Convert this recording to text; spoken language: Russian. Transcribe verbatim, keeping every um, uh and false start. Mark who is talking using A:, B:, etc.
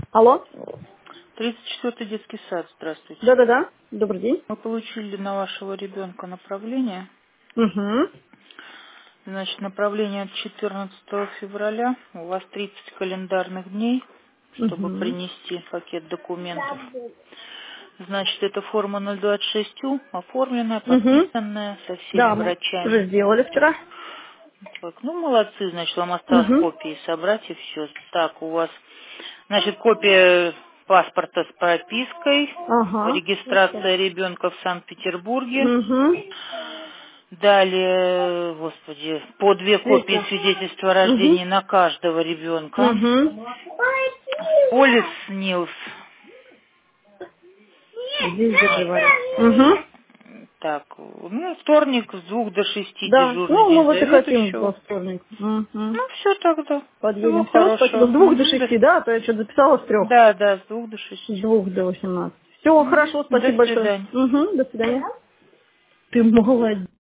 A: Алло?
B: тридцать четвёртый детский сад, здравствуйте.
A: Да-да-да. Добрый день.
B: Мы получили на вашего ребенка направление.
A: Угу.
B: Значит, направление от четырнадцатого февраля. У вас тридцать календарных дней, чтобы
A: Угу.
B: принести пакет документов. Значит, это форма ноль двадцать шесть У, оформленная,
A: Угу.
B: подписанная со всеми
A: Да, мы
B: врачами.
A: уже сделали вчера.
B: Так, ну, молодцы, значит, вам осталось
A: Угу.
B: копии собрать и все. Так, у вас, значит, копия паспорта с пропиской,
A: Ага.
B: регистрация ребенка в Санкт-Петербурге.
A: Угу.
B: Далее, господи, по две копии
A: Света.
B: свидетельства о
A: Угу.
B: рождении на каждого ребенка.
A: Угу.
B: Полис СНИЛС.
A: Здесь заживали. Угу.
B: Так, ну, вторник с двух до шести
A: Да.
B: дежурный
A: Ну, мы
B: день
A: вот и хотим во
B: заведующего.
A: вторник. Угу.
B: Ну, все тогда. Всего
A: Подъедем. Все, спасибо.
B: хорошего.
A: С двух до
B: Мгм, до-
A: шести, да? А то я что-то записала с трех.
B: Да, да, с двух до
A: С
B: шести.
A: двух до восемнадцати. Все,
B: Мгм,
A: хорошо,
B: до
A: спасибо большое.
B: свидания.
A: Угу. До свидания. Ты молодец.